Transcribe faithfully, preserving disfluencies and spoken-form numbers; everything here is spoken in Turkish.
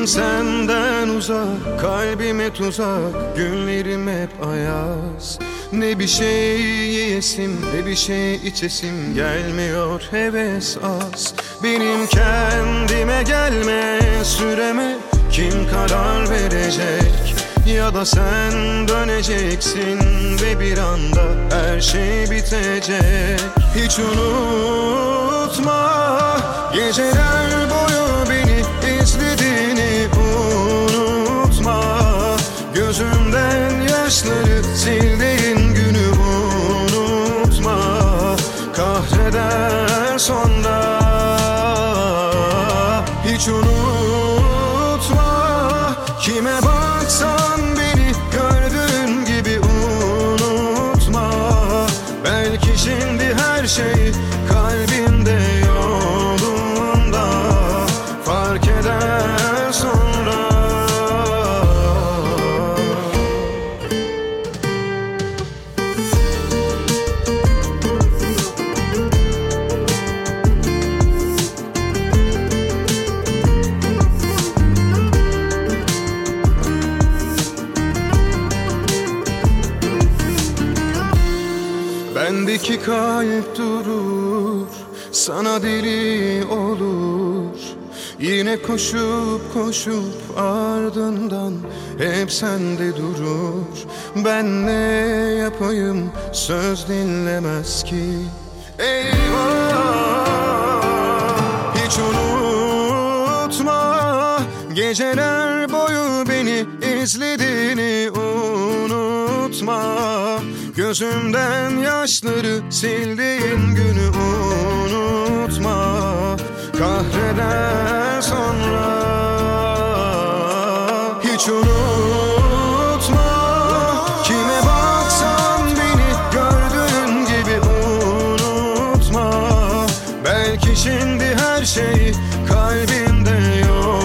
Gözlerim senden uzak, kalbime tuzak, günlerim hep ayaz. Ne bir şey yiyesim, ne bir şey içesim gelmiyor, heves az. Benim kendime gelme süreme kim karar verecek? Ya da sen döneceksin ve bir anda her şey bitecek. Hiç unutma, geceler boyu beni izlediğini unutma. Gözümden yaşları sildiğin günü unutma. Kahreder sonra. Hiç unutma, kime baksan beni gördüğün gibi unutma. Belki şimdi her şey kalbinde yolunda, fark eder sonra. Bendeki kalp durur, sana deli olur. Yine koşup koşup ardından hep sende durur. Ben ne yapayım, söz dinlemez ki. Eyvah, hiç unutma, geceler boyu beni izlediğini unutma. Gözümden yaşları sildiğin günü unutma. Kahreder sonra. Hiç unutma, kime baksan beni gördüğün gibi unutma. Belki şimdi her şey kalbinde yok.